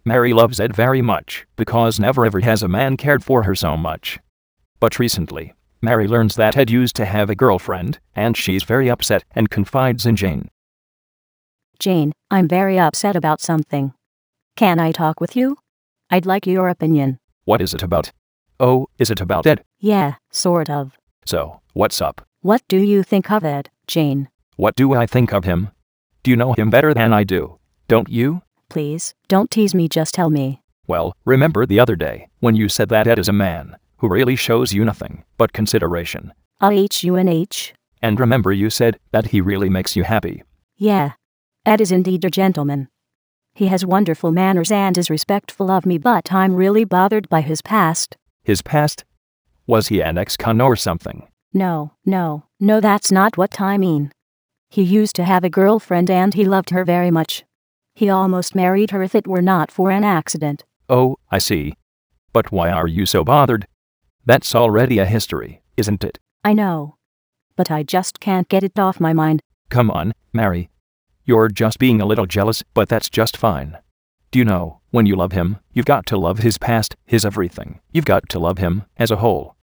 Mary loves Ed very much because never ever has a man cared for her so much. But recently, Mary learns that Ed used to have a girlfriend, and she's very upset and confides in Jane. Jane, I'm very upset about something. Can I talk with you? I'd like your opinion. What is it about? Oh, is it about Ed? Yeah, sort of. So, what's up? What do you think of Ed, Jane? What do I think of him? Do you know him better than I do? Don't you? Please, don't tease me, just tell me. Well, remember the other day when you said that Ed is a man who really shows you nothing but consideration. H-U-N-H. And remember you said that he really makes you happy. Yeah. Ed is indeed a gentleman. He has wonderful manners and is respectful of me, but I'm really bothered by his past. His past? Was he an ex-con or something? No, that's not what I mean. He used to have a girlfriend and he loved her very much. He almost married her if it were not for an accident. Oh, I see. But why are you so bothered? That's already a history, isn't it? I know. But I just can't get it off my mind. Come on, Mary. You're just being a little jealous, but that's just fine. Do you know, when you love him, you've got to love his past, his everything. You've got to love him as a whole.